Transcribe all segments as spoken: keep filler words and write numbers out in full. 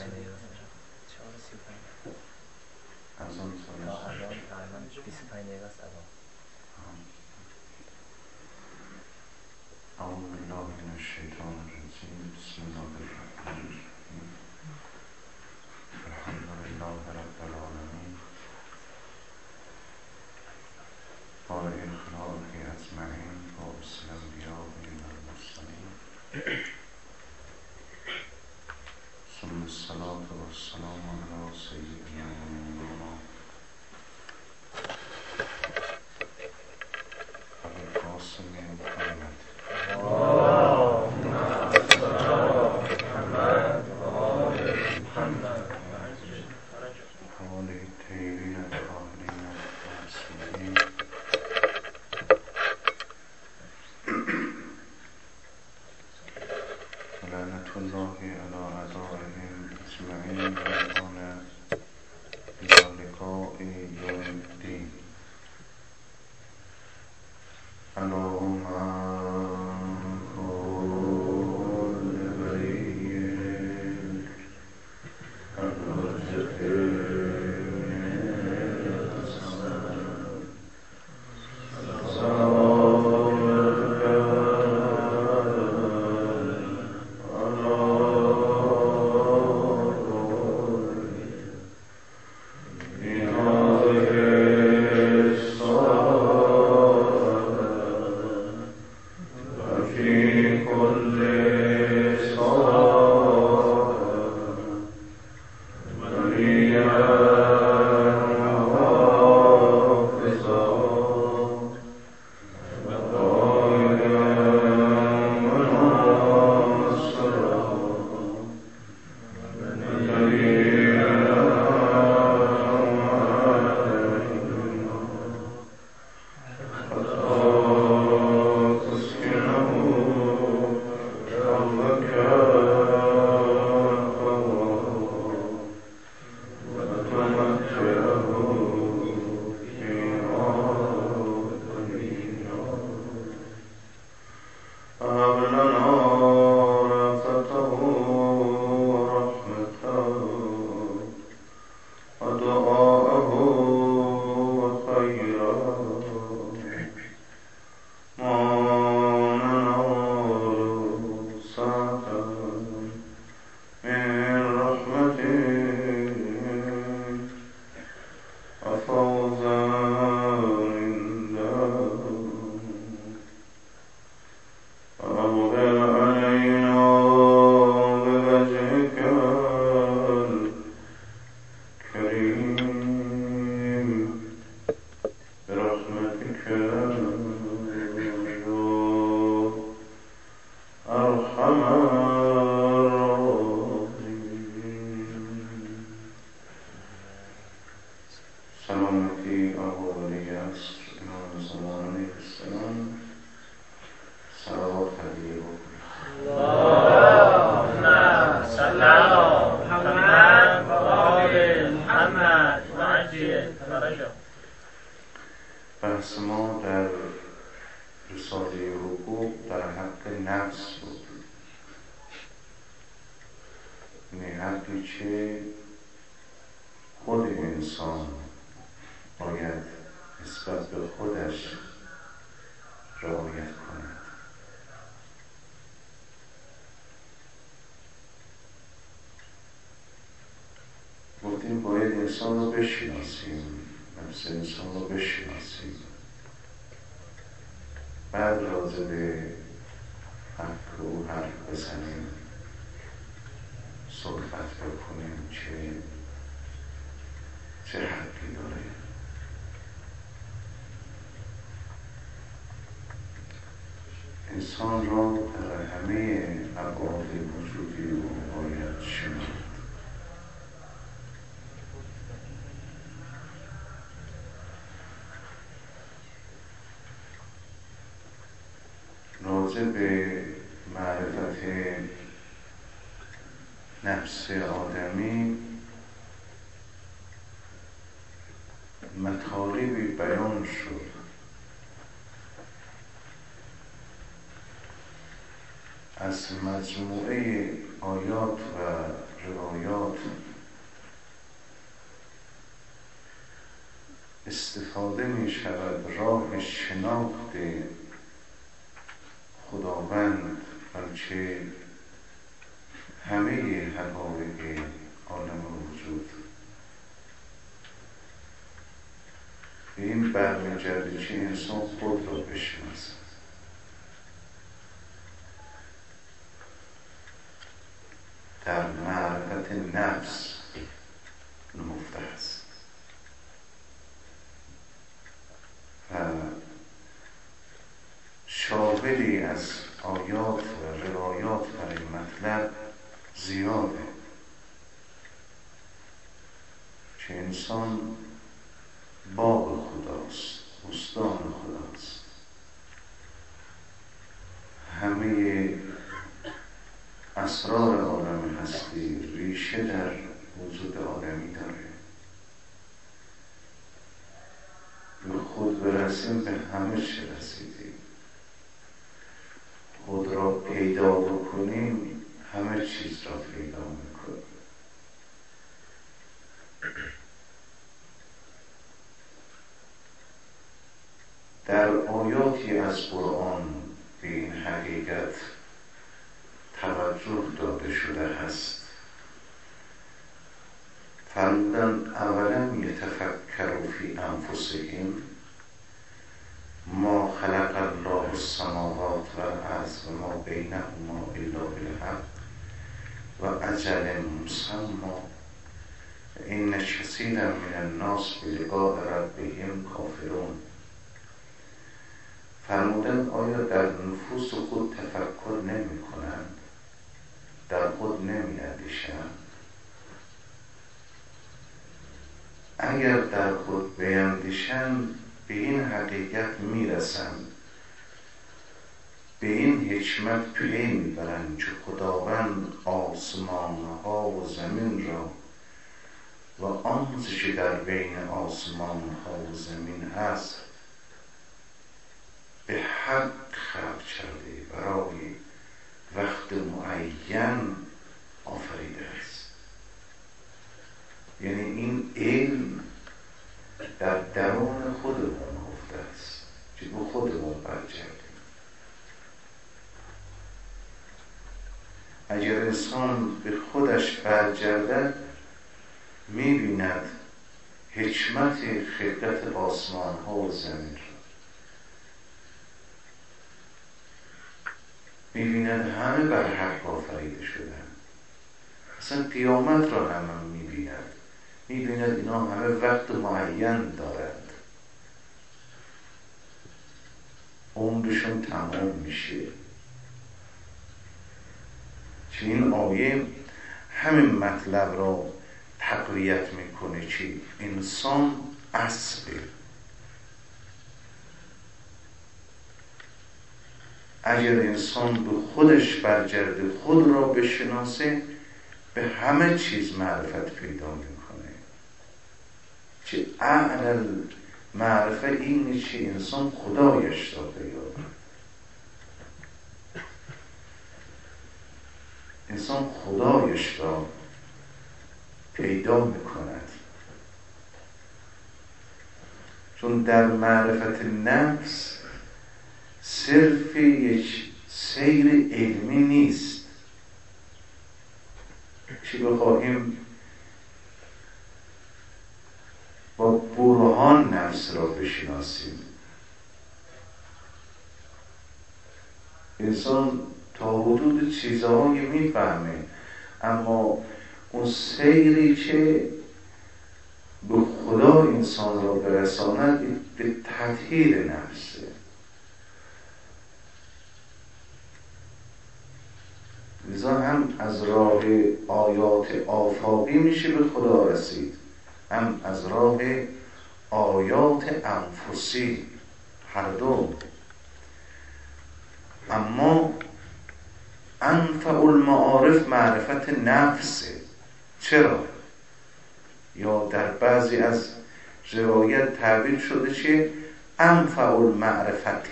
از آن سال بیست و پنج دقیقه است الان. اعوذ بالله من الشیطان الرجیم بسم الله الرحمن الرحیم الحمد لله رب العالمین بارئ الخلائق اجمعین باعث الانبیاء والمرسلین ثم الصلاة والسلام علی سیدنا و مولانا ابوالقاسم محمد حواله الطیبین الطاهرین المعصومین ولعنة الله علی اعدائهم اجمعین و الى لقاء یوم الدین. اللهم سلامتی آقا ولی است امام زمان علیه السلام صلوات هدیه بکنید. اللهم صل علی محمد و آل محمد و عجل فرجه. بحث ما در رساله حقوق در حق نفس بود، یعنی حقی که خود انسان باید نسبت به خودش رعایت کند. گفتیم باید انسان رو بشناسیم، نفس انسان رو بشناسیم، بعد راجع به حق او حرف بزنیم، صحبت بکنیم که چه حقی داره. انسان را در همه ابعاد وجودی او باید شناخت. راجع به معرفت نفس آدمی مطالبی بیان شد از مجموعه آیات و روایات استفاده می شود راه شناخت خداوند، بلکه همه حقایق عالم وجود. به این برمیگرده که انسان خود را بشناسد. در معرفت نفس نهفته است و شاهدی از آیات و روایات برای مطلب زیاده که انسان باغ خداست، بستان خداست. همه اسرار عالم هستی ریشه در وجود آدمی داره. به خود برسیم به همه چه رسیدیم. خود را پیدا بکنیم همه چیز را پیدا میکنیم. در آیاتی از قرآن به این حقیقت توجه داده شده است. فرمودن اولم یتفکروا فی انفسهم ما خلق الله السماوات والارض و ما بینهما الا بالحق و اجل مسمى ان کثیرا من الناس بلقاء ربهم کافرون. فرمودن آیا در نفوس خود تفکر نمی کنند؟ در خود نمی اندیشند؟ اگر در خود بیندیشند به این حقیقت می رسند، به این حکمت پی می برند که خداوند آسمانها و زمین را و آنچه که در بین آسمانها و زمین هست به حق خلق کرده، برای وقت معین آفریده است. یعنی این علم در درون خودمون نهفته است که به خودمون برگردیم. اگر انسان به خودش برگردد می‌بیند حکمت خلقت آسمان ها و زمین را، می‌بیند همه بر حق آفریده شدن. اصلا قیامت را هم می‌بیند، می‌بیند اینا همه وقت معین دارند، عمرشون تمام میشه. که این آیه همین مطلب را تقویت میکنه که انسان اصله. اگر انسان به خودش برگرده، خود را بشناسه، به همه چیز معرفت پیدا میکنه. که اعلی معرفه اینه که انسان خدایش را پیدا کنه. انسان خدایش را پیدا میکند. چون در معرفت نفس صرف یک سیر علمی نیست که بخواهیم با برهان نفس را بشناسیم. انسان تا حدود چیزهایی میفهمه، اما اون سیری که به خدا انسان را برساند به تطهیر نفسه. لذا هم از راه آیات آفاقی میشه به خدا رسید، هم از راه آیات انفسی، هر دو. اما انفع المعارف معرفت نفسه. چرا؟ یا در بعضی از روایت تعبیر شده که انفع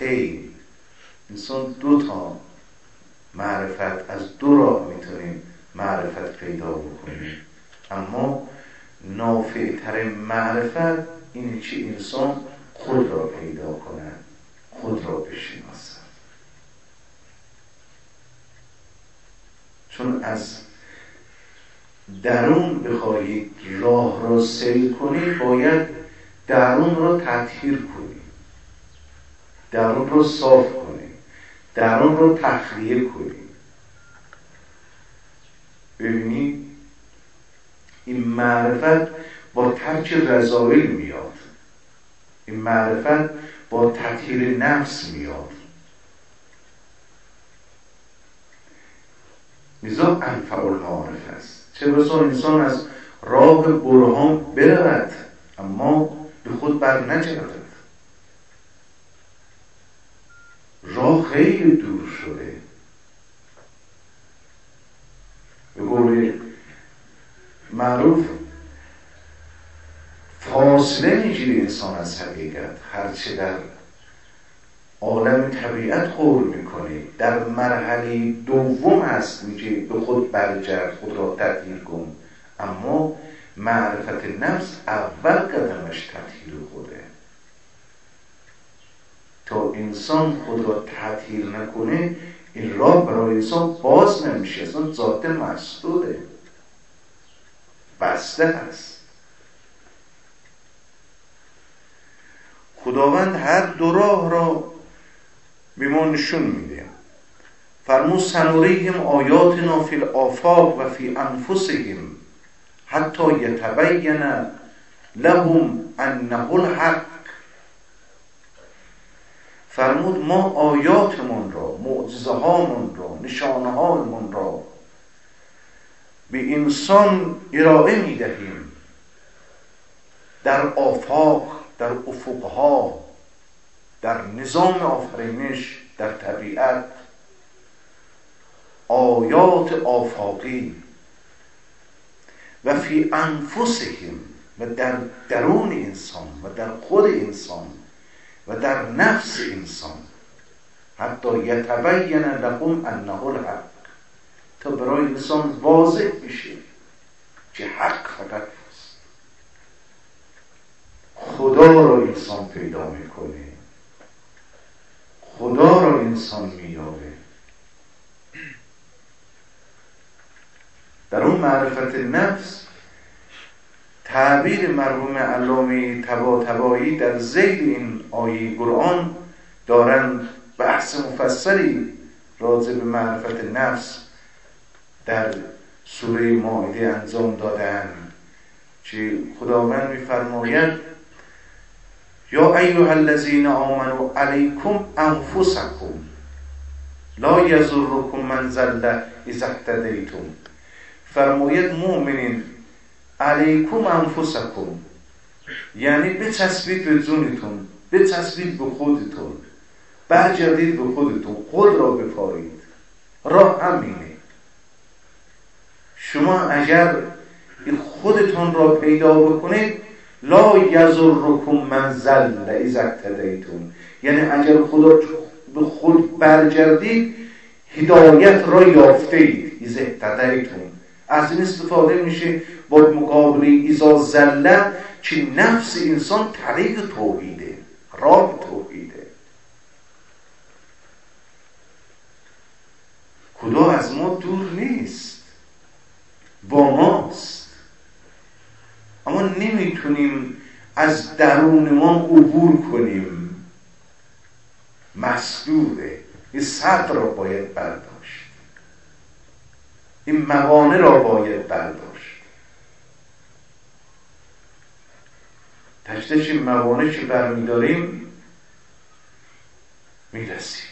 المعرفتین، انسان دو تا معرفت از دو راه میتونیم معرفت پیدا بکنه. اما نافعتر معرفت اینه که انسان خود را پیدا کند، خود را بشناسد. چون از درون بخواهی راه را سیر کنی، باید درون را تطهیر کنی، درون را صاف کنی، درون را تخلیه کنی. ببینید این معرفت با ترک رذایل میاد، این معرفت با تطهیر نفس میاد. لذا انفع المعارف است. چه بسا انسان از راه برهان برود اما به خود بر نگردد، راه خیلی دور شده. به قول معروف فاصله میگیره انسان از حقیقت. هرچه در عالم طبیعت قول میکنه، در مرحله دوم هست میگه به خود برگرد، خود را تطهیر کن. اما معرفت نفس اول قدمش تطهیر خوده. تا انسان خود را تطهیر نکنه این راه برای انسان باز نمیشه، اصلا ذات مسدوده، بسته هست. خداوند هر دو راه را به ما نشون میده. فرمود سنریهم آیاتنا فی الآفاق و فی انفسهم حتی یتبین لهم انه الحق. فرمود ما آیاتمون را، معجزه هامون را، نشانه هامون را به انسان ارائه میدهیم در آفاق، در افقها، در نظام آفرینش، در طبیعت، آیات آفاقی و فی انفسهم و در درون انسان و در خود انسان و در نفس انسان، حتی یتبین لهم انه الحق، تا برای انسان واضح بشه که حق فقط است. خدا را انسان پیدا میکنه، خدا را انسان مییابه. در اون معرفت نفس تعبیر مرحوم علامه طباطبایی در ذیل این آیه قرآن دارند بحث مفصلی راجع به معرفت نفس در سوره مائده انجام دادن که خداوند می‌فرماید یا ایها الذین آمنوا علیکم انفسکم لا یضرکم من ضل اذا اهتدیتم. فرماید مؤمنین علیکم انفسکم، یعنی بچسبید به جونتون، بچسبید به خودتون، برگردید به خودتون، خود را بپارید. راه همینه. شما اگر خودتون را پیدا بکنید لا یضرکم من ضل اذا اهتدیتم، یعنی اگر خدا به خود برگردید هدایت را یافته اید. اذا اهتدیتم از این استفاده میشه با مقابله اذا ضل که نفس انسان طریق توحیده، راه توحیده. خدا از ما دور نیست، با ماست، اما نمیتونیم از درون ما عبور کنیم. مسدوده. این سد را باید برداشت، این موانع را باید برداشت. تشتش این موانع که برمیداریم میرسیم.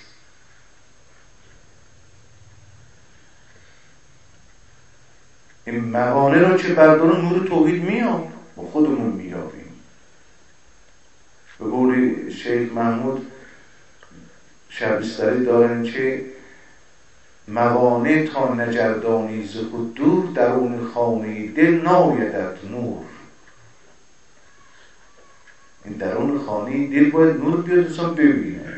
این موانع را که برداریم نور توحید میاد و خودمون میابیم. به قول شیخ محمود شبستری دارن که موانع تا نجردانی ز خود دور، درون خانه دل نایدت نور. این درون خانه دل باید نور بیاد انسان ببینه،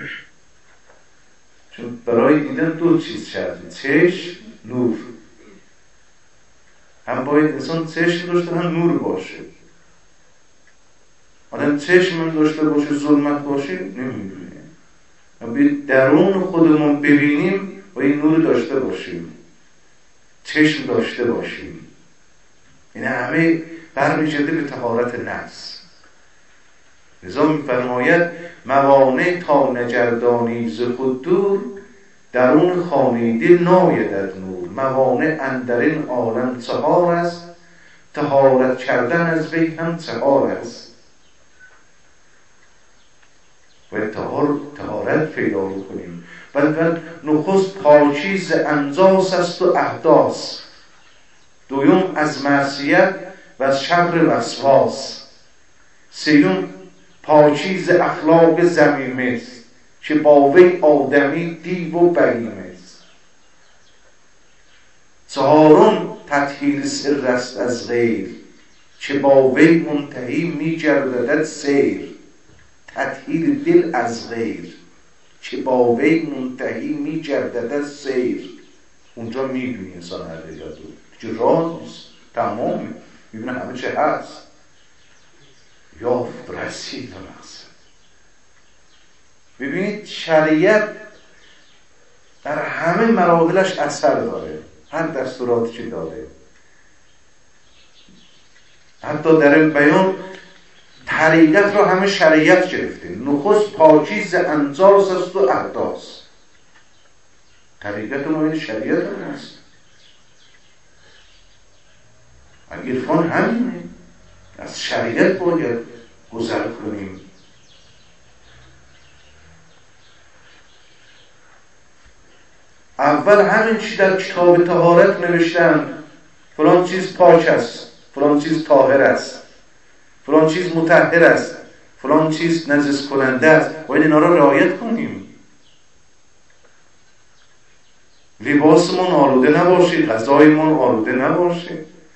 چون برای دیدن دو چیز شرطه، چشم، نور. هم باید انسان چشم داشته هم نور باشه. آدم چشم داشته باشه ظلمت باشه نمیبینه. باید درون خودمون ببینیم و این نور داشته باشیم، چشم داشته باشیم. این همه برمیگرده به طهارت نفس. لذا می‌فرماید موانع تا نگردانی ز خود دور، درون خانه دل نایدت نور. موانع اندر این عالم چهار است، طهارت کردن از وی هم چهار است. باید طهارت پیدا کنیم. بل نخست پاکی ز انجاس است و احداث، دویم از معصیت و از شر وسواس، سیوم پاکی ز اخلاق ذمیمه است، که با وی آدمی دیو و بهیمه است. چهارم تطهیر سر است از غیر، که با وی منتهی می گردد سیر. تطهیر دل از غیر، که با وی منتهی می گردد سیر. اونجا می بینی انسان حقیقت رو که راه نیست، تمام میبینه همه چه هست، یافت رسید به مقصد. ببینید شریعت در همه مراحلش اثر داره، هر دستوراتی که داره. حتی در این بیان طریقت رو همه شریعت گرفته. نخست پاکی ز انجاس است و احداث. طریقت ما این شریعت هم هست. عرفان همینه، از شریعت باید گذر کنیم. اول همین چی در کتاب طهارت نوشتن، فلان چیز پاک است، فلان چیز طاهر است، فلان چیز مطهر است، فلان چیز نجس کننده است. باید اینا را رعایت کنیم. لباسمون آلوده نباشه، غذایمون آلوده نباشه،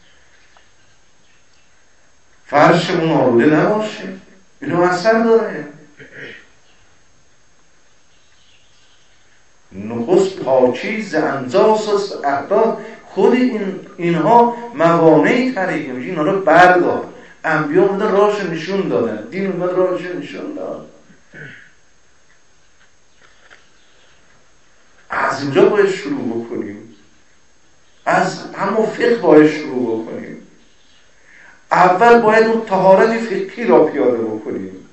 فرشمون آلوده نباشه. اینو اثر داره. نخست پاکی ز انجاس است احداث. خود این اینها موانع طریقه میشه. اینا رو بردار. انبیا اومدن راهش نشون دادن، دین اومد راهش نشون داد. از اینجا باید شروع بکنیم، از همون فقه باید شروع بکنیم. اول باید اون طهارت فقهی را پیاده بکنیم.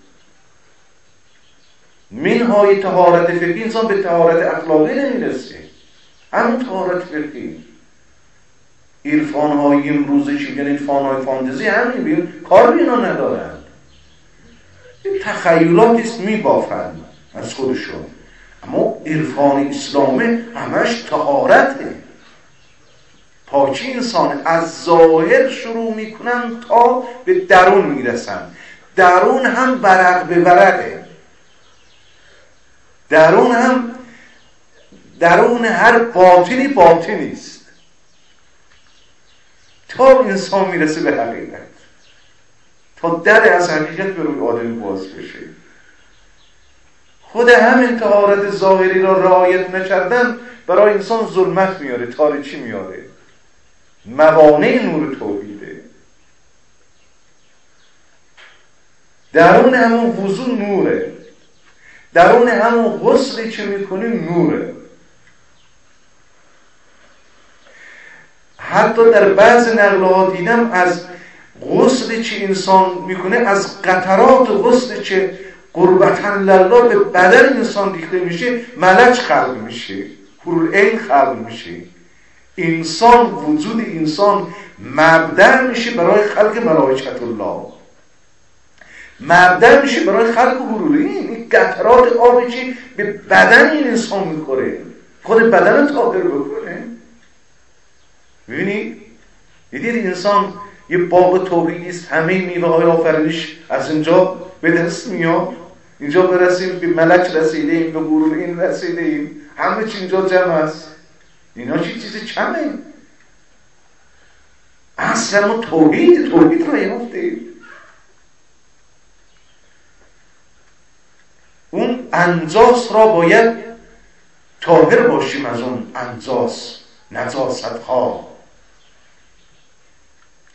منهای طهارت فقهی انسان به طهارت اخلاقی نمیرسه. همون طهارت فقهی. عرفان های امروزه چی یعنی عرفان های فانتزی همین بیم کار بینا ندارن. تخیلاتی است میبافن از خودشون. اما عرفان اسلامی همش طهارته، پاکی انسان. از ظاهر شروع میکنن تا به درون میرسن. درون هم برق به برقه. درون هم درون هر باطنی باطنی است تا انسان میرسه به حقیقت، تا در از حقیقت به روی آدم باز بشه. خود همین طهارت ظاهری را رعایت نکردن برای انسان ظلمت میاره، تاریکی میاره، موانع نور توحیده. درون همون وضو نوره، درون همون غسلی که میکنیم نوره. حتی در بعض نقل‌ها دیدم از غسلی که انسان میکنه، از قطرات غسلی که قربتاً لله به بدن انسان ریخته میشه، ملک خلق میشه، حورالعین خلق میشه. انسان، وجود انسان مبدأ میشه برای خلق ملائکت الله، مبدأ میشه برای خلق حورالعین. این قطرات آبی که به بدن این انسان میخوره خود بدن طاهر بکنه. ببینید دیدید انسان یه باغ توحیدی است، همه میوه های آفرینش از اینجا به دست میاد. اینجا برسیم به ملک رسیده ایم، به حورالعین رسیده ایم، همه چی اینجا جمع است. اینا چی چیز کمه؟ اصلا ما توحید توحید را یافتیم. اون انجاس را باید طاهر باشیم از اون انجاس، نجاست ها.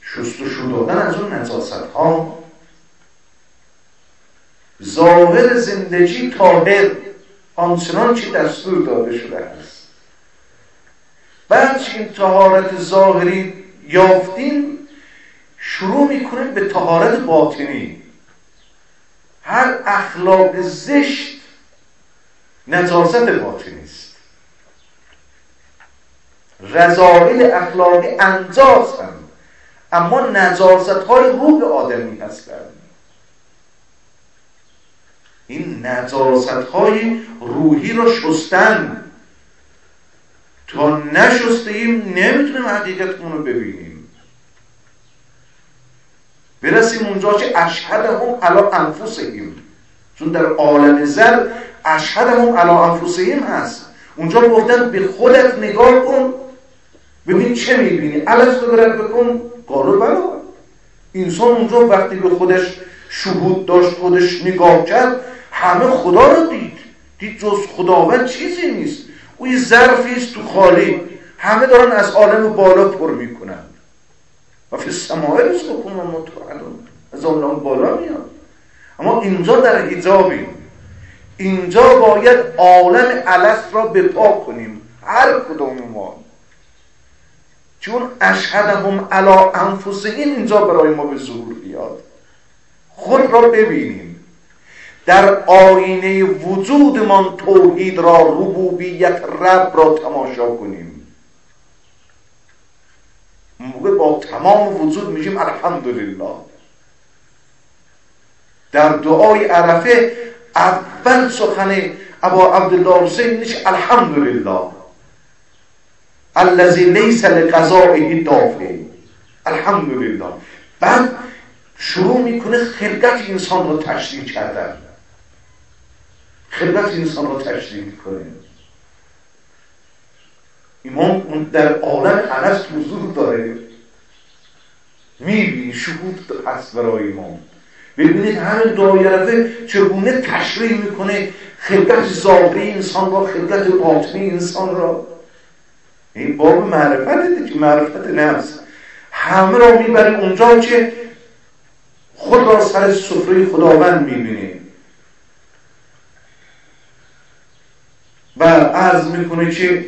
شست و شو دادن از اون نجاست ها. ظاهر زندگی طاهر آنچنان چی دستور داده شده است. بعد که این طهارت ظاهری یافتیم شروع میکنیم به طهارت باطنی. هر اخلاق زشت نجاست باطنی است. رذائل اخلاقی انجاز هم، اما نجاست های روح آدمی هستند. این نجاست های روحی را شستن. تا نشسته ایم نمیتونیم حقیقتمون رو ببینیم. برسیم اونجا که اشهدهم علی انفسهم، چون در عالم زر اشهدهم علی انفسهم هست. اونجا گفتن به خودت نگاه کن ببین چه میبینی. الست برد بکن قالو بلا. انسان اونجا وقتی به خودش شهود داشت، خودش نگاه کرد، همه خدا رو دید. دید جز خداوند چیزی نیست. او یه ظرفیست تو خالی، همه دارن از عالم بالا پر میکنن. و فی السماء رزقکم و ما توعدون، از عالم بالا میاد. اما اینجا در حجابیم. اینجا باید عالم الست را بپا کنیم، هر کدوم ما. چون اشهدهم علی انفسهم اینجا برای ما به ظهور بیاد. خود را ببینیم. در آینه وجودمان توحید را، ربوبیت رب را تماشا کنیم. موقع با تمام وجود میگیم الحمدلله. در دعای عرفه اول سخن ابا عبدالله حسین نیست الحمدلله الذی لیس لقضائه دافع. الحمدلله. بعد شروع میکنه خلقت انسان رو تشریح کردن. خلقت انسان رو تشریح میکنه. امام در عالم الست حضور داره، میبینی شهود هست برای امام. ببینید همین دعای عرفه چگونه تشریح میکنه خلقت ظاهری انسان را، خلقت باطنی انسان را. این باب معرفت دیگه، معرفت نفس. همه را میبره اونجا که خود را سر سفره خداوند میبینه و عرض میکنه که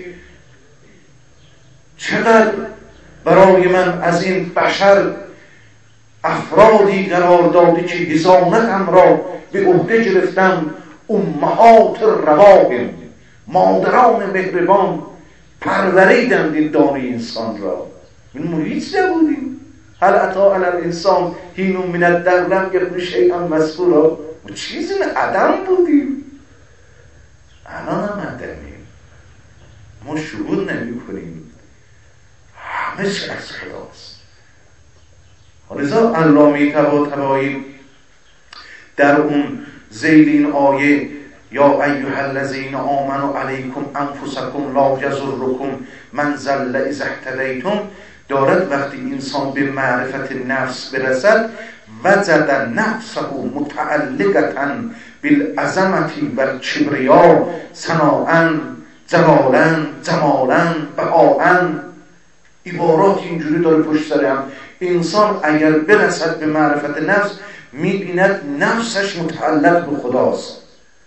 چقدر برای من از این بشر افرادی قرار دادی که حضانتم را به عهده گرفتم. امهات رواهم، مادران مهربان پروریدند این دانه انسان را. این ما هیچ نبودیم. هل اتی علی الانسان حین من الدهر لم یکن شیئا مذکورا. ما چیزی نه، عدم بودیم. الان هم عدمیم. ما شهود نمی کنیم. همه چی از خداست. لذا علامه طباطبایی در اون ذیل این آیه یا ایها الذین آمنوا علیکم انفسکم لا یضرکم من ضل اذا اهتدیتم، دارد وقتی انسان به معرفت نفس برسد وجد نفسه متعلقة بالعظمة والکبریا ثناء جلالا جمالا بهاء. عبارات اینجوری داره پشت سر هم. انسان اگر برسد به معرفت نفس میبیند نفسش متعلق به خداست.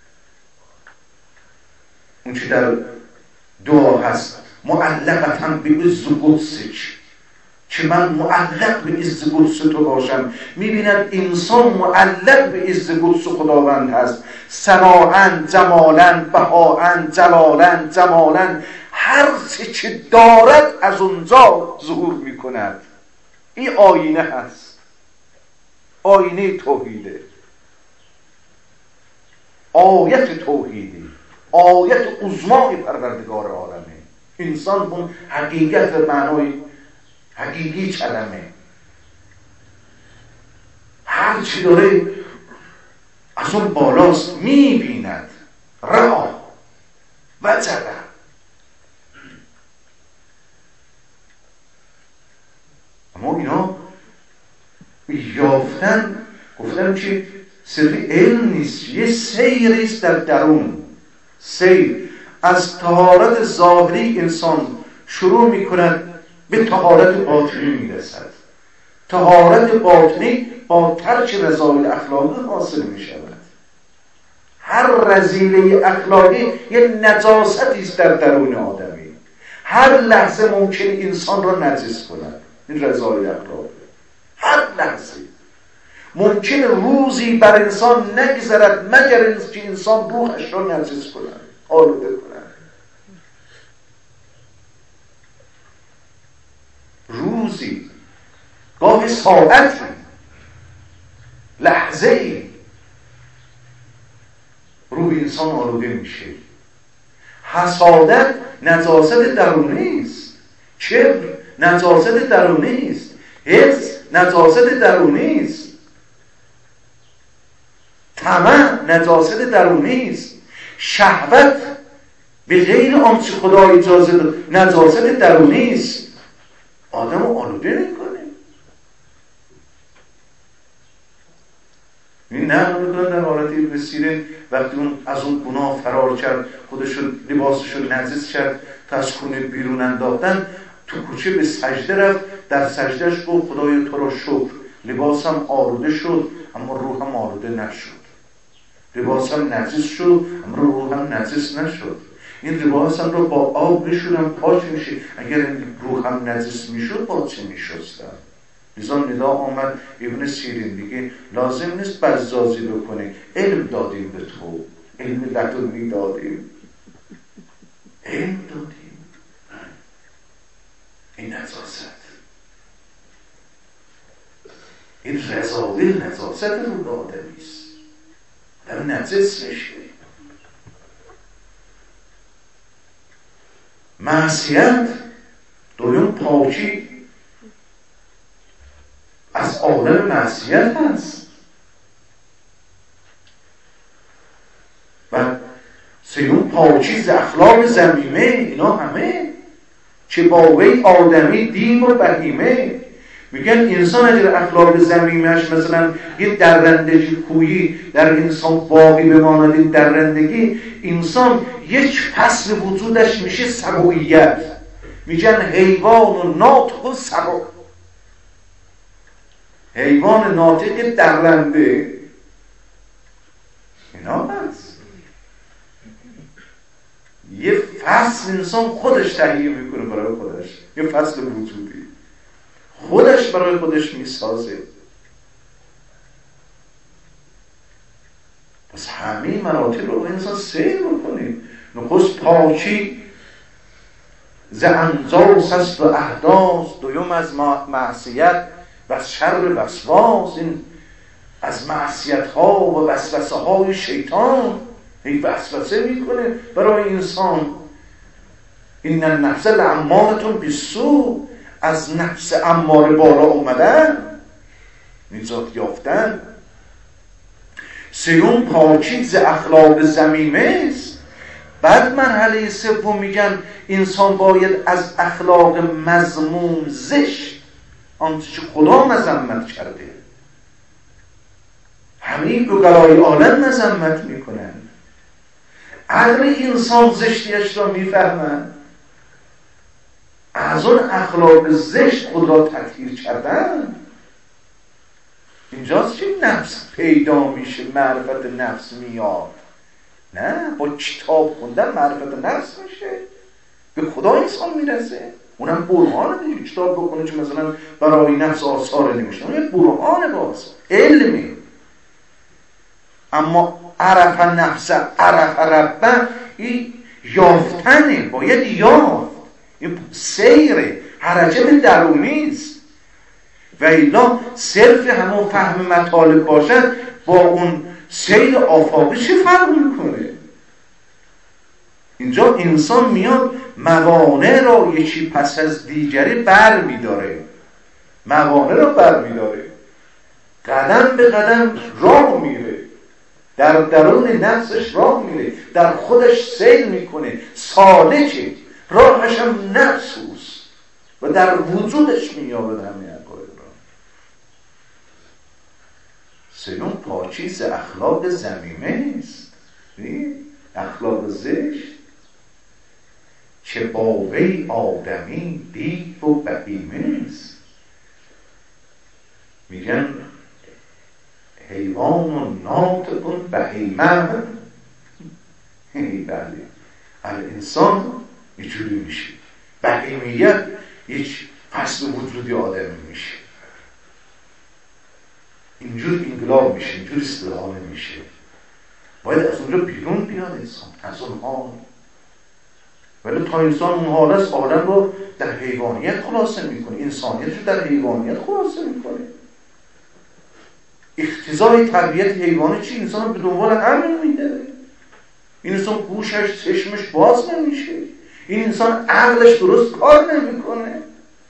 اون چی در دعا هست معلقتاً به عز قدسک، که من معلق به عز قدس تو باشم. میبیند انسان معلق به عز قدس خداوند هست. ثناء جمالا بهاء جلالا جمالا، هر چه که دارد از اونجا ظهور میکند. این آینه هست، آینه توحیده، آیت توحیدی، آیت عظمای پروردگار عالمه. انسان اون حقیقت و معنای حقیقی کلمه، هر چی داره از اون بالاست میبیند. را و جده. اما اینا یافتن گفتن که صرف علم نیست، یه سیریست در درون. سیر از طهارت ظاهری انسان شروع میکند به طهارت باطنی میرسد. طهارت باطنی با ترک رذایل اخلاقی حاصل می شود. هر رذیله اخلاقی یه نجاستی است در درون آدمی. هر لحظه ممکن انسان را نجس کند. این رذایل اخلاقی هر لحظه ممکن روزی بر انسان نگذرد مگر اینکه انسان روحش را نجس کند، آلوده کند. روزی، گاه ساعتی، لحظه ای روح انسان آلوده میشه. حسادت نجاست درونی است، کبر نجاست درونی است، حرص نجاست درونی است، طمع نجاست درونی است، شهوت به غیر آنچه خدا اجازه داد نجاست درونی است. آدم رو آلوده میکنه. این نقل میکنه در حالت ابن سیرین وقتی اون از اون گناه فرار کرد، خودشو لباسشو نجس کرد تا از خونه بیرون انداختن، تو کوچه به سجده رفت، در سجدهش گفت خدای تو را شکر، لباسم آلوده شد اما روحم آلوده نشد، لباسم نجس شد اما روحم نجس نشد. این لباسم رو با آب میشونم پاک میشه، اگر این روحم نجس میشد پاک میشستم. لذا ندا آمد ابن سیرین دیگه لازم نیست بزازی بکنه، علم دادیم به تو، علم لدنی دادیم، علم دادیم. این نجاست، این رذایل نجاست رو آدمیست، آدم نجس میشه. معصیت دویم پاکی از عالم معصیت هست و سیوم پاکی ز اخلاق ذمیمه. اینا همه چه با وی آدمی دیم و بهیمه. میگن انسان اگر اخلاق ذمیمه‌اش مثلا یه درندگی کویی در انسان باقی بماند، این درندگی انسان یک فصل وجودش میشه سبوییت. میگن حیوان و ناطق و سبو. حیوان ناطق درنده اینا هست. یه فصل انسان خودش تهیه میکنه برای خودش، یه فصل وجودی خودش برای خودش میسازه. پس همین مراتب رو انسان سیر بکنیم. نخست پاکی ز انجاس است و احداث، دویم از معصیت و از شر وسواس. این از معصیت ها و وسوسه های شیطان این وسوسه میکنه برای انسان. این النفس لامارة بالسوء، از نفس اماره بالا اومدن، نجات یافتن. سیوم پاکی ز اخلاق ذمیمه است. بعد مرحله سوم میگن انسان باید از اخلاق مذموم زشت، آنچه که خدا مذمت کرده، همین گوگلای عالم مذمت میکنن. عقل انسان زشتیش را میفهمن، از اون اخلاق زشت خود را تطهیر کردن. اینجاست که نفس پیدا میشه، معرفت نفس میاد. نه، با کتاب خوندن معرفت نفس میشه، به خدا انسان میرسه. اونم برهانه دیگه. کتاب بکنه که مثلا برای نفس آثار نمیشه، اون یه برهانه باز علمی. اما عرف نفس عرف ربه، این یافتنه، باید یافت. این سیر حرکت درونی است. و الا صرف همون فهم مطالب باشد با اون سیر آفاقی چه فرق میکنه؟ اینجا انسان میاد موانع را یکی پس از دیگری بر میداره، موانع را بر میداره، قدم به قدم راه میره، در درون نفسش راه میره، در خودش سیر میکنه، سالکه، راهش هم نفس اوست و در وجودش میابد همه عقاید را. سیوم پاکی ز اخلاق ذمیمه است. اخلاق زشت چه با وی آدمی دیو و بهیمه است. میگن حیوان و ناطق بهیمه. بله الانسان اینجوری میشه، بهیمیت هیچ فصل وجودی آدمی میشه، اینجور انقلاب میشه، اینجور استحاله میشه. باید از اونجا بیرون بیاد انسان، از اون حال. ولی تا انسان اون حال است، عالم رو در حیوانیت خلاصه میکنه، انسانیت رو در حیوانیت خلاصه میکنه. اختزای تربیت حیوانی چی؟ انسان رو به دنبال همین میده. این انسان گوشش چشمش باز نمیشه، این انسان عقلش درست کار نمیکنه.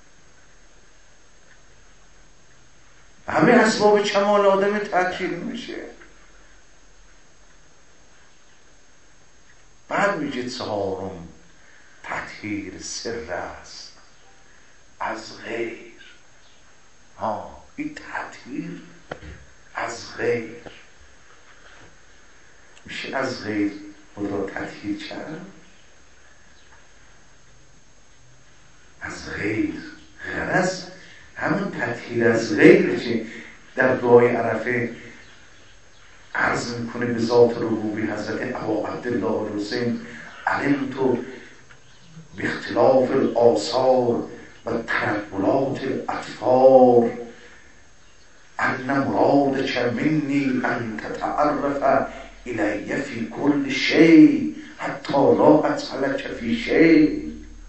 همه اسباب کمال آدم تأکید میشه. بعد میگه چهارم تطهیر سر است از غیر. ها این تطهیر از غیر میشه، از غیر خدا تطهیر کرد. از غیر غرض همون تطهیر از غیر که در دعای عرفه عرض میکنه به ذات ربوبی حضرت ابا عبدالله حسین: علمت باختلاف الآثار و تنقلات الاطفار ان مرادک منی ان تتعرف الی فی کل شیء حتی لا اسألک فی شیء.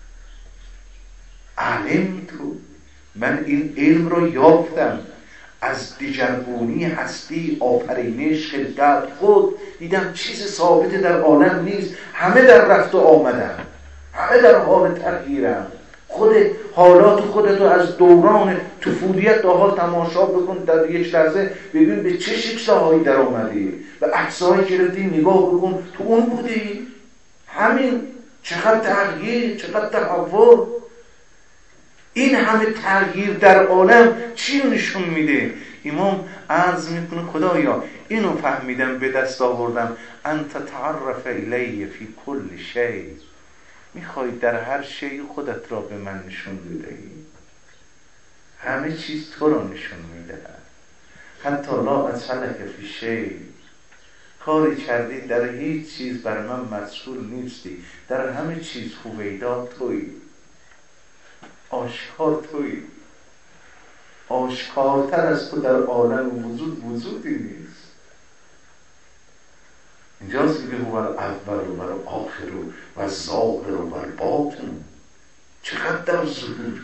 علمت، من این علم رو یافتم از دیگرگونی هستی، آفرینش، خلقت خود. دیدم چیز ثابت در عالم نیست، همه در رفت و آمدن، همه در حال تغییرن. خود حالات خودتو از دوران طفولیت تا حال تماشا بکن، در یک لحظه ببین به چه شکل‌هایی در آمدی و عکس‌هایی گرفتی نگاه بکن، تو اون بودی. همین چقدر تغییر، چقدر تحول. این همه تغییر در عالم چی رو نشون میده؟ امام عرض میکنه خدایا اینو فهمیدم، به دست آوردم، انت تعرف الی فی کل شیء. میخوای در هر شیء خودت را به من نشون بدهی. همه چیز تو را نشون میدهد. حتی لا اسألک فی شیء. کاری کردی در هیچ چیز بر من مسئول نیستی، در همه چیز هویدا تویی، آشکار تویی. آشکارتر از تو در عالم وجود وجودی نیست. اینجاست که هو الاول و الاخر و الظاهر و الباطن. چقدر در ظهوری.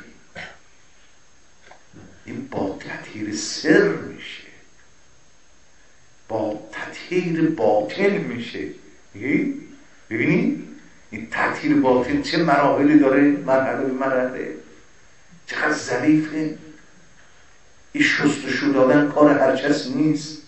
این با تطهیر سر میشه، با تطهیر باطن میشه. ببینید این تطهیر باطن چه مراحلی داره، مرحله به مرحله. چقدر ظریفه. این شستشو دادن کار هر کس نیست.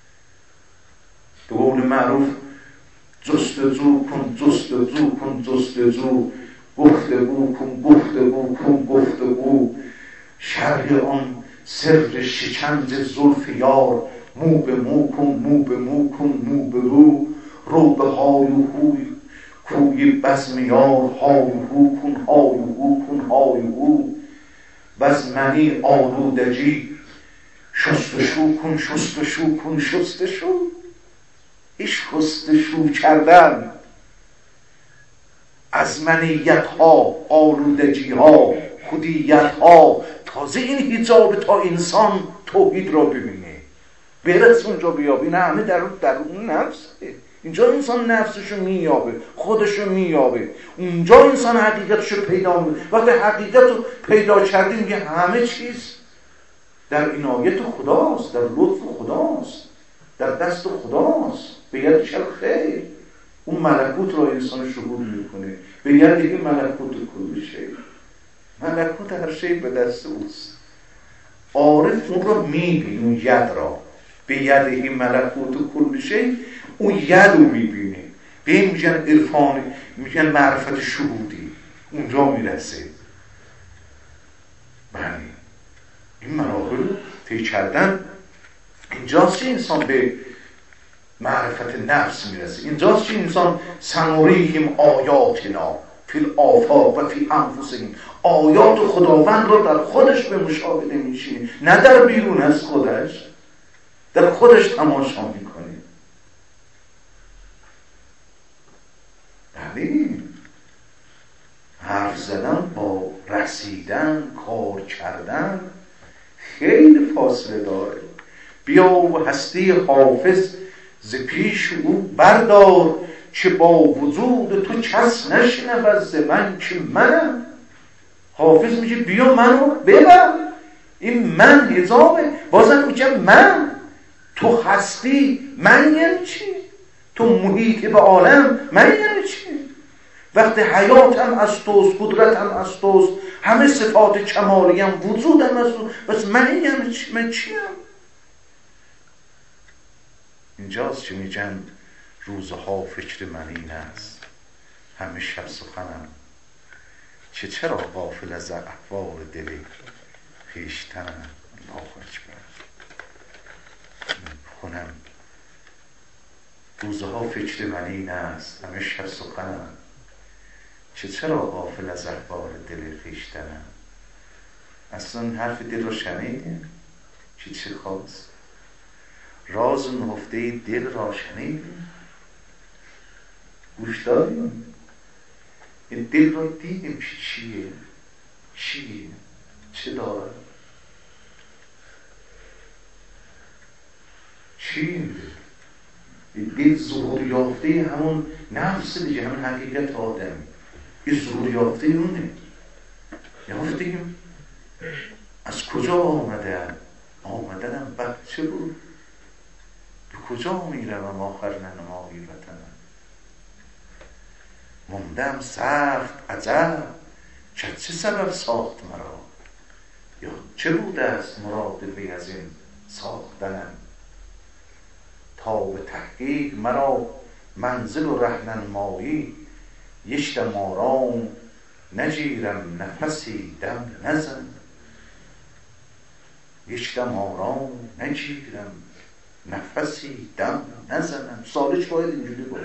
به قول معروف جستجو کن جستجو کن جستجو، گفتگو کن گفتگو کن گفتگو، شرح آن سر شکنج زلف یار، مو به مو کن مو به مو کن مو به رو، رو به های و هوی کوی بزم یار، های و هو کن های و هو کن های و هو، بز منی آلودگی شستشو کن شستشو کن شستشو. ایش شستشو کردن از منیت ها، آلودگی ها، خودیت ها. تازه این حجاب تا انسان توحید را ببینه، برس اونجا بیابی. نه همه در در اون نفسه. اینجا انسان نفسشو مییابه، خودشو مییابه، اونجا انسان حقیقتشو پیدا میکنه. وقتی حقیقتو پیدا کردی میگه همه چیز در عنایت خداست، در لطف خداست، در دست خداست، به یدش الخیر. اون ملکوت رو انسان شهود میکنه، به ید این ملکوت کل شی. ملکوت هر شی به دست اوست. عارف اون رو میبینه، اون ید را، به ید این ملکوت کل شی، اون ید رو میبینه. به این میگن عرفان، میگن معرفت شهودی. اونجا میرسه. بله این مراحل طی کردن. اینجاست که انسان به معرفت نفس میرسه. اینجاست که انسان سنوریهم آیاتنا فی الآفاق و فی انفسهم، آیات خداوند رو در خودش به مشاهده میشینه، نه در بیرون از خودش، در خودش تماشا میکنه. بله، حرف زدن با رسیدن، کار کردن خیلی فاصله داره. بیا و هستی حافظ ز پیش او بردار، که با وجود تو کس نشنود ز من که منم. حافظ میگه بیا منو ببر، این من حجابه. بازم میگه من، تو هستی، من یعنی چی؟ تو محیط به عالم، من یعنی چی؟ وقتی حیاتم از توست، قدرتم از توست، همه صفات کمالیم، وجودم از توست، بس من یعنی چی؟ من چیم؟ اینجاست که میگن روزها فکر من این است، همه شب سخنم، که چرا غافل از احوال دل خویشتنم. الله اکبر. خونم روزها فکر من این است، همه شب سخنم، که چرا غافل از احوال دل خویشتنم. اصلا حرف دل رو شنیدیم که چه خواست؟ راز نهفته دل را شنیدیم، گوش داریم، این دل را دیدیم که چیه، چیه، چه داره، چیه. این دل ظهور یافته همون نفس دیگه، همون حقیقت آدم، این ظهور یافته اونه. یافتیم از کجا آمده؟ آمدنم بچه بود، به کجا میروم آخر ننمایی وطنم. موندم سخت عجب که چه سبب ساخت مرا، یا چه بوده است مراد وی از این ساختنم. تا به تحقیق مرا منزل و رهنمایی، یشتم آرام نجیرم نفسی دم نزن. یشتم آرام نجیرم نفسی دم نزنم. سالش باید اینجوری باشه.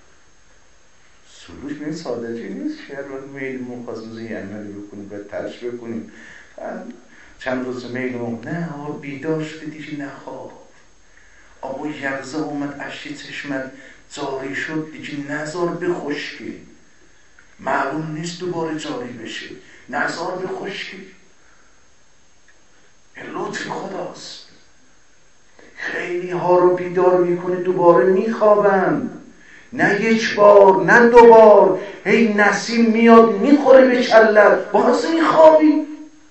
سروش به این سادگی نیست که هر وقت میلمون خواستم یه عملی بکنیم باید ترش بکنیم چند روز میلمون نه آقا بیدار شده دیگه نخواب، آقا یغزه اومد اشی چشمت جاری شد دیگه نزار بخشکی، معلوم نیست دوباره جاری بشه، نزار بخشکی. این لطف خداست. خیلی ها رو بیدار میکنه دوباره میخوابن، نه یک بار نه دو بار، هی نسیم میاد میخوره به کلت، باز میخوابی،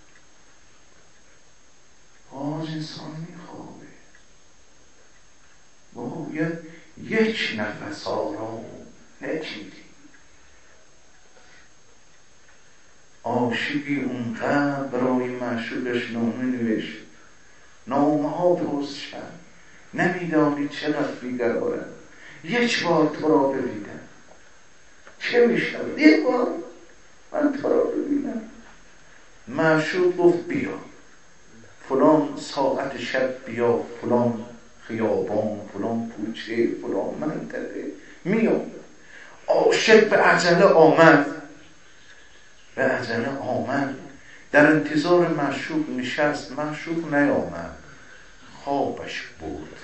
باز انسان میخوابه. باید یک نفس آرام نکیدی. عاشقی اونقدر برای معشوقش نامه نوشت، نامه ها درست شد، نمیدانی چقدر بیقرارم، یک بار تو را ببینم چه میشود؟ یک بار من تو را ببینم. معشوق گفت بیا فلان ساعت شب، بیا فلان خیابان، فلان کوچه، فلان منطقه، میام. عاشق به عجله آمد، به عجله آمد، در انتظار معشوق نشست، معشوق نیامد، خوابش برد،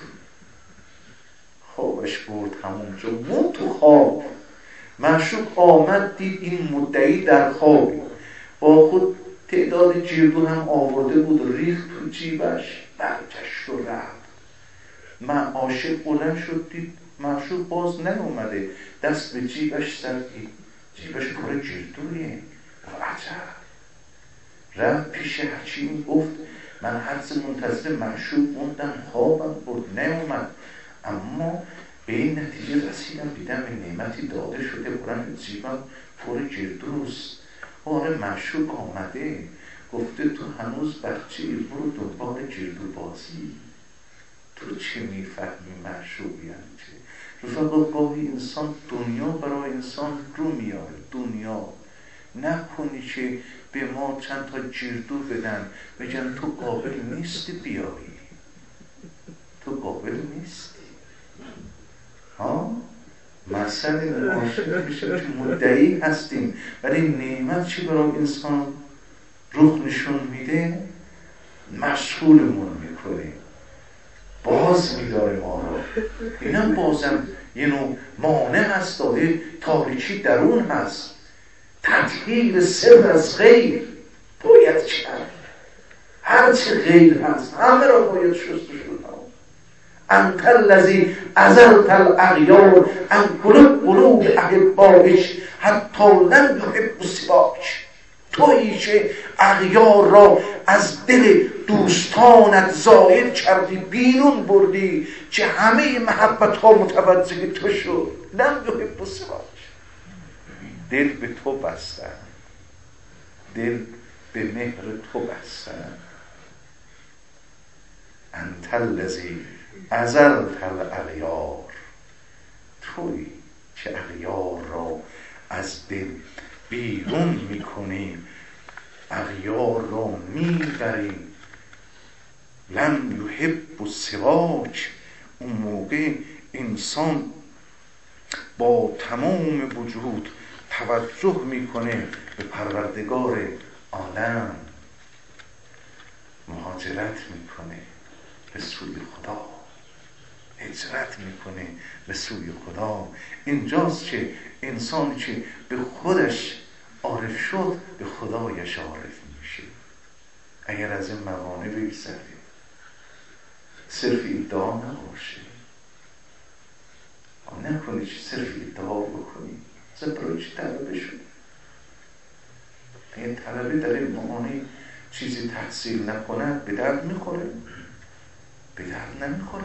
خوابش برد همونجا مون تو خواب. معشوق آمد دید این مدعی در خوابی، با خود تعداد جیردون هم آورده بود، ریخت تو جیبش، برگشت و رفت. من عاشق بلند شد دید معشوق باز نیومده، دست به جیبش زد، جیبش پر جیردونیه، عجب. رفت پیش حکیم گفت من حدس منتظر معشوق موندم، خوابم برد نیومد، اما به این نتیجه رسیدم دیدم به نعمتی داده شده، برم جیبم پر جیردوست. آره معشوق آمده، گفته تو هنوز بچه‌ای، برو دنبال جیردو بازی. تو چه میفهمی معشوق یعنی چه؟ رفقا گاهی انسان دنیا برای انسان رو میاره، دنیا نکنی که به ما چند تا جیردو بدن بگن تو قابل نیستی بیایی، تو قابل نیستی. ها؟ حسد عاشق میشه که مدعی هستیم، ولی نعمت چی برای انسان رخ نشون میده؟ مسئولمون میکنه، باز میداره ما رو. اینم بازم یه نوع مانع هست، داره تاریکی درون هست، تطهیر سر از غیر باید کرد. هر چه غیر هست همه را باید شستشون. انت الذی ازلت الاغیار عن قلوب احبایک حتی لم یحبوا سواک. تویی که اغیار را از دل دوستانت زائل کردی، بیرون بردی که همه محبت ها متوجه تو شد. لم یحبوا سواک. دل به تو بستن، دل به مهر تو بستن. انت الذی ازلت الاغیار، توی که اغیار را از دل بیرون میکنیم، اغیار را میبریم. لم یحب سواک. اون موقع انسان با تمام وجود توجه میکنه به پروردگار عالم، مهاجرت میکنه به سوی خدا، هجرت میکنه به سوی خدا. اینجاست که انسان که به خودش عارف شد به خدایش عارف میشه. اگر از این موانع بگذریم، صرف ادعا نباشه، نکنی که صرف ادعا بکنی. اصلا برای چی طلبه شد؟ اگر طلبه در این موانع چیزی تحصیل نکند به درد میخوره؟ به درد نمیخوره.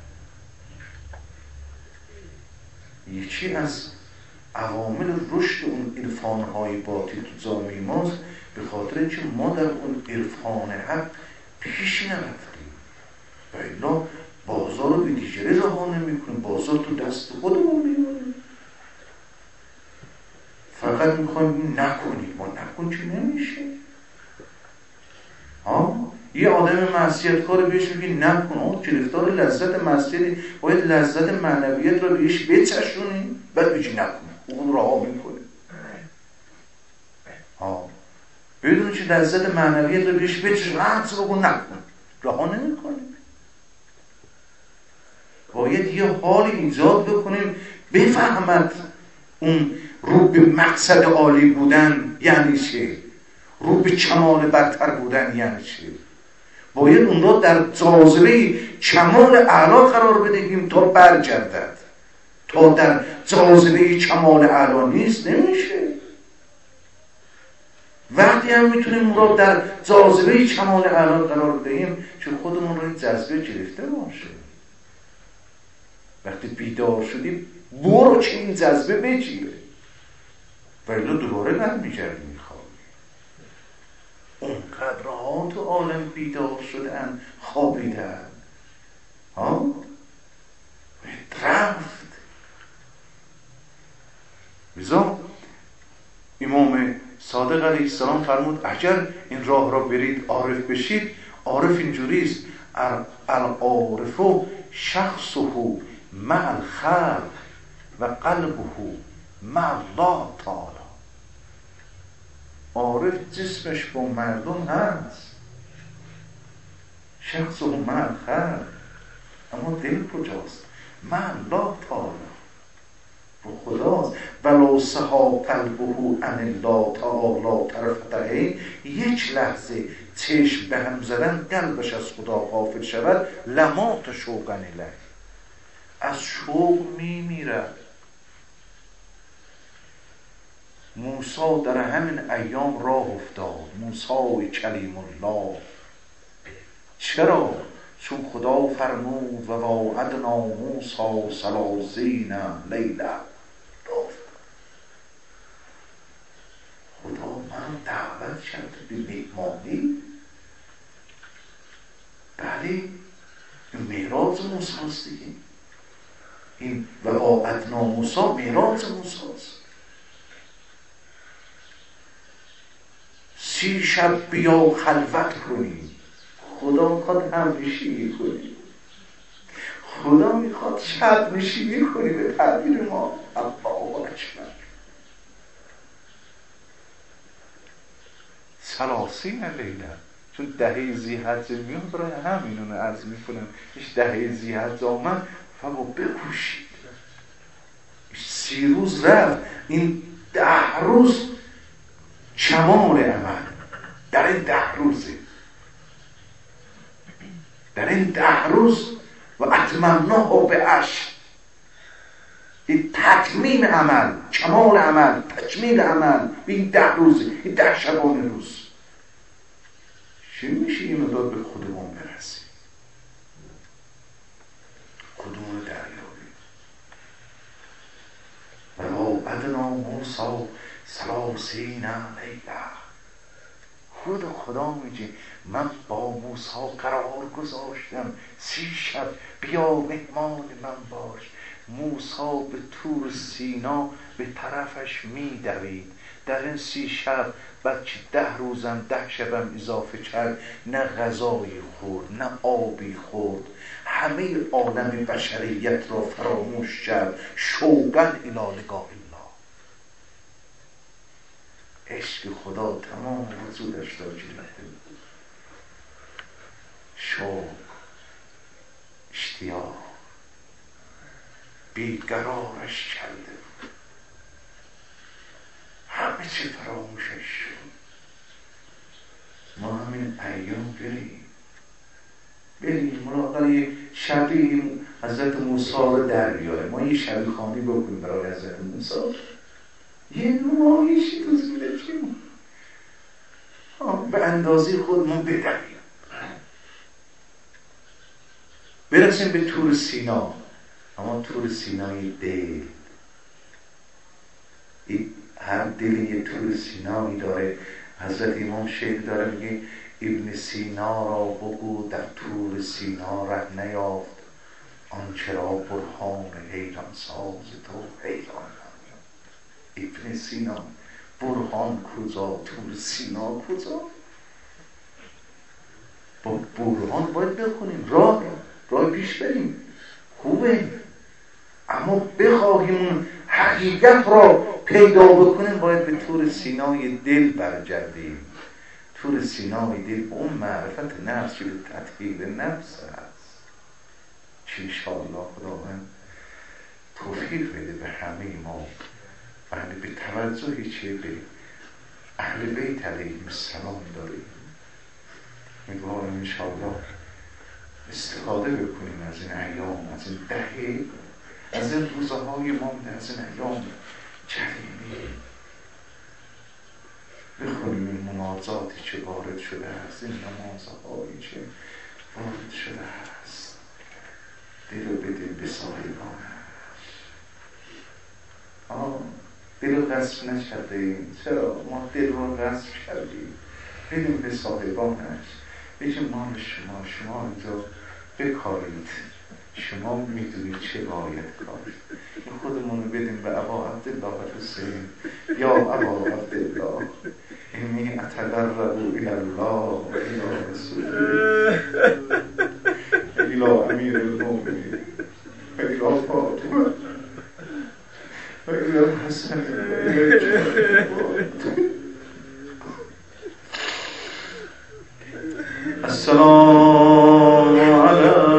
یکی از عوامل رشد اون عرفان‌های باطل تو جامعه ماست به خاطر اینکه ما در اون عرفان حق پیش نرفتیم و الا بازار رو به دیگری رها نمی‌کنیم، بازار تو دست خودمون میمونه. فقط میخوایم نکنیم، ما نکن که نمیشه. ها؟ یه آدم معصیتکار بهش میگی نکن، اون گرفتار لذت معصیتی، باید لذت معنویت رو بهش بچشونی، بعد بگی نکن، اون رها میکنه. ها بدون که لذت معنویت رو بهش بچشونی، حدس بگو نکن، رها نمیکنه. باید یه حالی ایجاد بکنیم بفهمد اون رو به مقصد عالی بودن یعنی چه، رو به کمال برتر بودن یعنی چه. باید اون را در جاذبه کمال اعلا قرار بدهیم تا برگردد. تا در جاذبه کمال اعلا نیست نمیشه. وقتی هم میتونیم اون را در جاذبه کمال اعلا قرار بدهیم که خودمون رو این جذبه گرفته باشه. وقتی بیدار شدیم برو که این جذبه بگیره، ولی دوباره برمیگردیم میخوابیم. اونقدرها تو عالم بیدار شدن، خوابیدن، ها باید رفت. بذار امام صادق علیه السلام فرمود اگر این راه را برید عارف بشید. عارف اینجوریست: العارف شخصه مع الخلق و قلبه مع الله تعالی. عارف جسمش با مردم هست، شخصه مع الخلق، اما دل کجاست؟ مع الله تعالی، با خداست. ولو سها قلبه عن الله تعالی طرفة عین، یک لحظه چشم به هم زدن قلبش از خدا غافل شود، لمات شوقا الیه، از شوق میمیرد. موسی در همین ایام راه افتاد، موسی کلیم الله. چرا؟ چون خدا فرمود و وعدنا موسی ثلاثین لیله. خدا من دعوت کرد به مهمانی. بله این معراج موسی است دیگه. این و وعدنا موسی معراج موسی است. سی شب بیا خلوت کنیم، خدا میخواد همنشینی کنیم، خدا میخواد شب نشینی کنی به تعبیر ما الله اکبر. سلاسین لیله، چون دهه ذی‌حجه میاد برای همینون عرض میکنم ایش دهه ذی‌حجه آمد فقط بکوشید. سی روز رفت، این ده روز کمال عمل در این ده روزه، در این ده روز و اتممناه به عشر، این تتمیم عمل، کمال عمل، تکمیل عمل به این ده روزه، این ده شبانه روز. چی میشه این مدار به خودمون برسیم، خودمون دریابیم. ولو ادنا موسی ثلاثین لیله، خود خدا میگه من با موسی قرار گذاشتم سی شب بیا مهمان من باش. موسی به طور سینا به طرفش میدوید در این سی شب، بعد که ده روزم ده شبم اضافه کرد، نه غذایی خورد نه آبی خورد، همه عالم بشریت را فراموش کرد، شوقاً الی لقاء الله. عشق خدا تمام وجودش را گرفته بود، شوق، اشتیاق بیقرارش کرده بود، همه چی فراموشش شد. ما همین ایام بریم بریم مراقبه شبیه حضرت موسی رو در بیاریم، ما یه شبیه خانی بکنیم برای حضرت موسی، یه نمایشی تو زندگیمون به اندازه خودمون بدویم، برسیم به طور سینا. اما طور سینای دل، هر دلی یه طور سینایی داره. حضرت امام شیخ داره میگه ابن سینا را بگو در طور سینا ره نیافت، آنچه را برهان حیران ساز تو حیران. ابن سینا برهان کجا، طور سینا کجا؟ با برهان باید بخونیم، راه راه پیش بریم خوبه، اما بخواهیم حقیقت را پیدا بکنیم باید به طور سینای دل برگردیم. طور سینای دل به اون معرفت نفس که به تطهیر نفس هست، که انشاءالله خداوند توفیق بده به همه ما، یعنی به توجهی چه به اهل بیت علیهم السلام داریم. امیدوارم انشاءالله استفاده بکنیم از این ایام، از این دهه، از این روزهای مانده، از این ایام کریمی. بخونیم این مناجاتی که وارد شده است، این نمازهایی که وارد شده است، دل رو بدیم به صاحبانش. آه دل رو غصب نکرده ایم، چرا؟ ما دل رو غصب کردیم، بدیم به صاحبانش، بگیم مال شما، شما اینجا بکارید، شما میدونید چه باید کارید. خودمون رو بدیم به ابا عبدالله حسین، یا ابا عبدالله اینی اتقرب الی الله و الی رسول الی امیر المؤمنین و الی فاطمه و الی حسن و الی السلام علیکم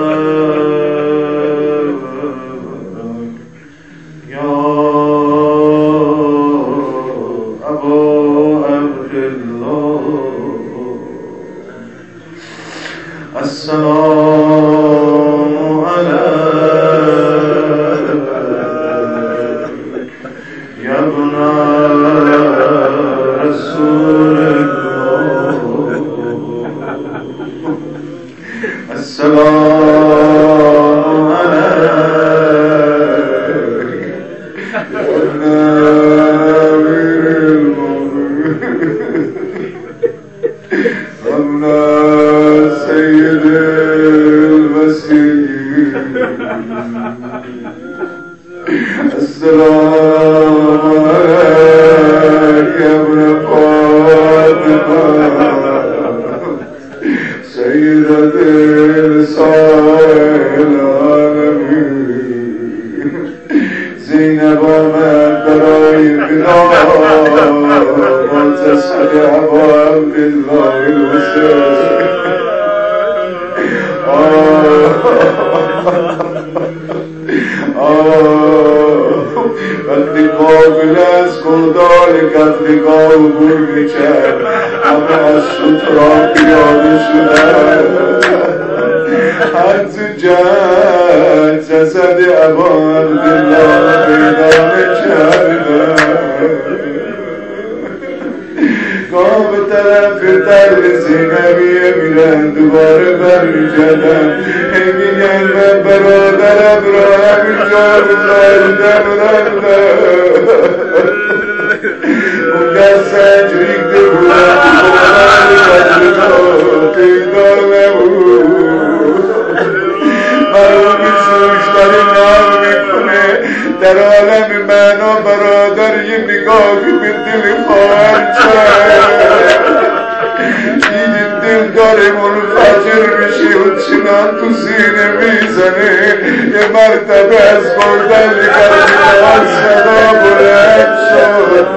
السلام علیک یا ابن رسول الله، السلام علیک یا ابن امیر المؤمنین سید المسیح، السلام علیک ابن فاطمه سیدة السائلین زینب آمد برای بنا با جسد ابا عبدالله الحسین. وقتی قابل از گودال قتلگاه عبور میکرد همه از سترا پیاده شدن. از جنگ جسد ابا عبدالله پیدا میکردن. گاه به طرف تل زینبیه میرن دوباره برمیگردن میگن من برادرم را همینجا بزردم رفتم. اون که سنج ریخته بودن دوباره پیدا نبود. مرامی سوشتری نام میکنه در عالم معنا برادر یه نگاهی به دل خواهر کرد. دیدیم دل داره منفجر میشه و چنان تو سینه میزنه. یه مرتبه از بردن کردن صدا بلند شد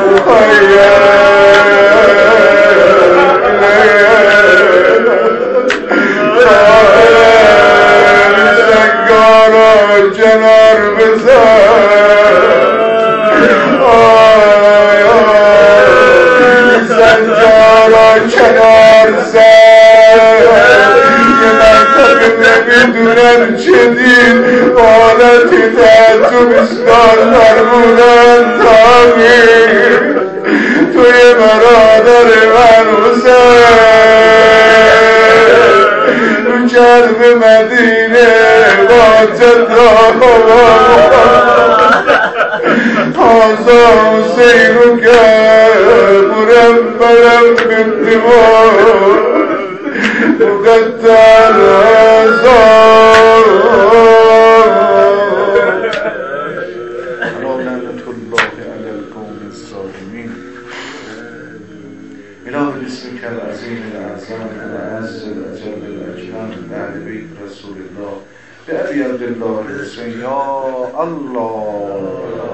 سنگارا جنار بزن. آی آی سنگارا کنار زن. یه مرتبه نمیدونم چه دید حالتی تعجب اسکار فرمودن تامی توی برادر من حسین رو چرب مدینه با جدا تازا حسین رو کرد مرمبرم بنتمار مقدر هزار. لعنت الله علی القوم الظالمین. الهی بسمک العظیم الاعظم العز الاجل الاجلال بعد بیت رسول الله به ابی عبدالله الحسین. یا الله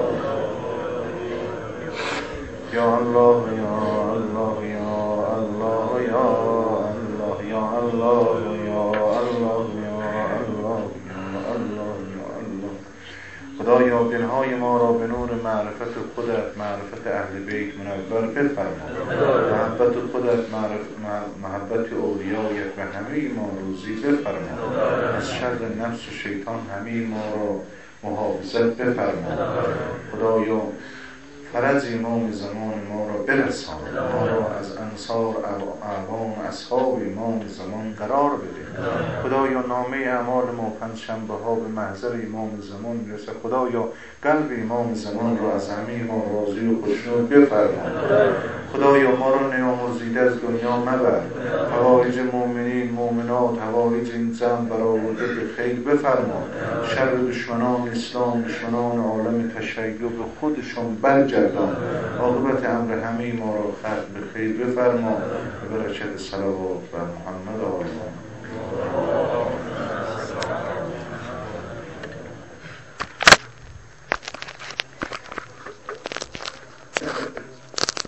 یا الله یا الله یا الله یا الله یا الله یا الله یا الله یا الله یا الله. خدایا دلهای ما را به نور معرفت خودت، معرفت اهل بیت منور بفرما. محبت خودت، محبت اولیایت و همه ما روزی بفرما. از شر نفس و شیطان همه ما را محافظت بفرما. خدایا فرج امام زمان ما را برسان. ما را از انصار اعوان اصحاب امام زمان قرار بده. خدایا نامه اعمال ما پنجشنبه ها به محضر امام زمان میرسه. خدایا قلب امام زمان را از همه ما راضی و خوشنود بفرما. خدایا ما را نیامرزیده از دنیا مبر. حوایج مؤمنین مؤمنات حوایج این زن برآورده به خیر بفرما. شر دشمنان اسلام دشمنان عالم تشیع به خودشون برگردان. عاقبت امر همه ما را ختم به خیر بفرما. به برکت صلوات بر محمد و آل محمد.